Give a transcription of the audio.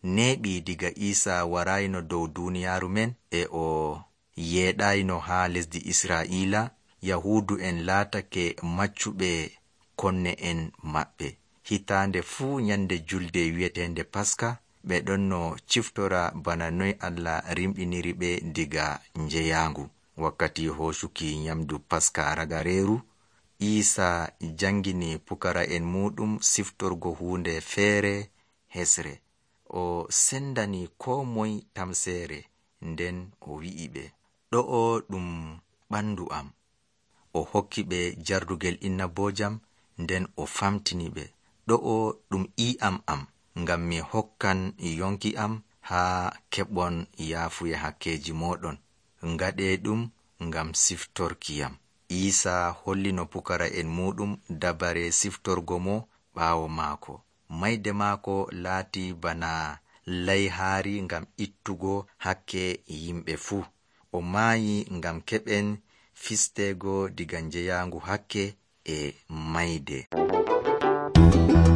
neɓi diga Isa warayno dow duniyaaru men e o yeeɗayno ha lesdi Israila, Yahudu en laatake maccuɓe konne en maɓɓe. Hitande fuu nyande julde wi'etende Paska, ɓe ɗonno ciftora bana noy Allah rimɗiniri ɓe diga njeyangu. Wakkati hosuki nyamdu Paska ragareru, Isa jangini pukara en muɗum siftorgo hunde feere hesre. O sendani ko moy tamsere, nden o wi'i ɓe, ɗo'o ɗum ɓandu am. O hokki ɓe jardugel innabojam, nden o famtini ɓe, ɗo'o ɗum i'am am, ngam mi hokkan yonki am ha keɓon yaafuya hakkeji moɗon. Ngaɗe ɗum ngam siftorkiyam. Isa hollino pukara en muɗum dabare siftorgo mo ɓaawo maako. Mayde maako laati bana layhaari ngam ittugo hakke yimɓe fuu. O maayi ngam keɓen fistego diga njeyangu hakke e mayde.